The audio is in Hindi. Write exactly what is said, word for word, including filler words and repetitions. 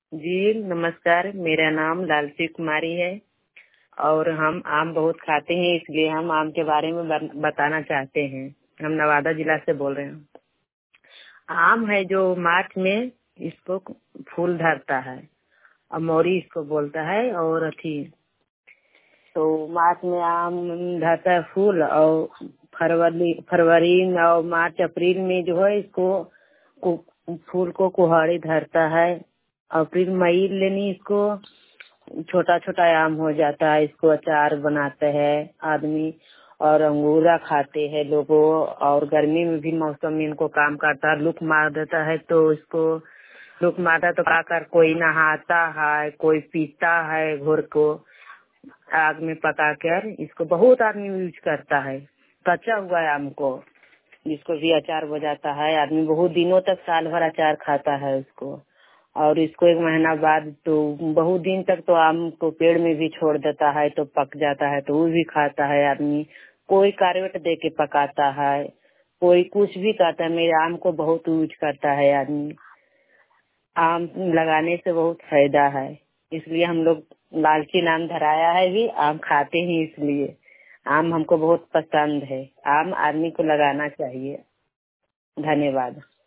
जी नमस्कार, मेरा नाम लालची कुमारी है और हम आम बहुत खाते हैं, इसलिए हम आम के बारे में बताना चाहते हैं। हम नवादा जिला से बोल रहे हैं। आम है जो मार्च में इसको फूल धरता है, अमौरी इसको बोलता है। और अथी तो मार्च में आम धरता है फूल, और फरवरी फरवरी और मार्च अप्रैल में जो है इसको फूल को कुहाड़ी धरता है। अप्रैल मई लेनी इसको छोटा छोटा आम हो जाता है, इसको अचार बनाते हैं आदमी और अंगूरा खाते हैं लोगों। और गर्मी में भी मौसम में इनको काम करता है, लुक मार देता है तो इसको लुक मारता तो क्या कर, कोई नहाता है, कोई पीता है घोर को आग में पका कर। इसको बहुत आदमी यूज करता है, कच्चा हुआ आम को जिसको भी अचार हो जाता है। आदमी बहुत दिनों तक साल भर अचार खाता है उसको। और इसको एक महीना बाद तो बहुत दिन तक तो आम को पेड़ में भी छोड़ देता है तो पक जाता है, तो वो भी खाता है आदमी। कोई कार्बेट दे के पकाता है, कोई कुछ भी करता है। मेरे आम को बहुत यूज करता है आदमी। आम लगाने से बहुत फायदा है, इसलिए हम लोग लालची नाम धराया है भी। आम खाते ही इसलिए आम हमको बहुत पसंद है। आम आदमी को लगाना चाहिए। धन्यवाद।